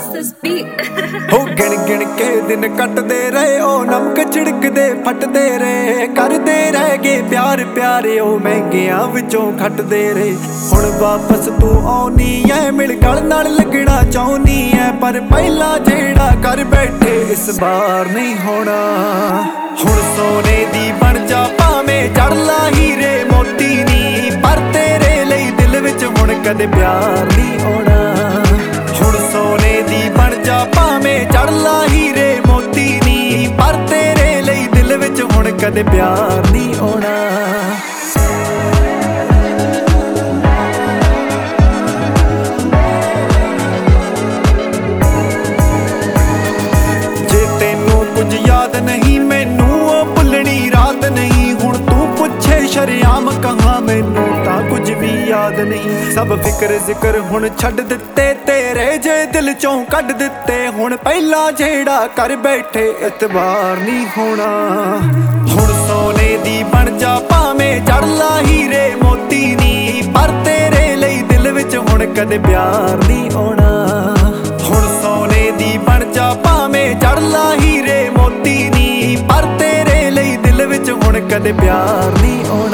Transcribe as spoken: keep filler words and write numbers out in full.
What's this beat? हो गिण गिण के दिन कटदे रहे ओ नमक छिड़कदे फटदे रहे करदे रह गए प्यार प्यारे ओ महंगियां विचों खटदे रहे हुण वापस तू आउनी ऐ मिल गल नाल लगना चाहुनी ऐ पर पहला जेड़ा कर बैठे इस बार नहीं होना हुण सोने दी बन जा भावें जड़ ला हीरे मोती नी पर तेरे लई दिल विच हुण कदे प्यार नहीं होना हुण सोने दी बन जा भावें जड़ ला हीरे मोती नी पर तेरे लई दिल विच हुण कदे प्यार नहीं होना जे तेनू कुछ याद नहीं मैनू ओ भुलनी रात नहीं हुण तू पुछे शरेआम कहां मैनू तां कुछ भी याद नहीं सब फिक्र जिक्र हुण छड्ड दित्ते तेरे जे दिल चों कढ दित्ते हुण पहला जेड़ा कर बैठे इतबार नहीं होना हुण सोने दी बन जा भावें जड़ ला हीरे मोती नी पर तेरे लई दिल विच हुण कदे प्यार नहीं होना हुण सोने दी बन जा भावें जड़ ला हीरे मोती नी पर तेरे लई दिल विच हुण कदे प्यार नहीं होना।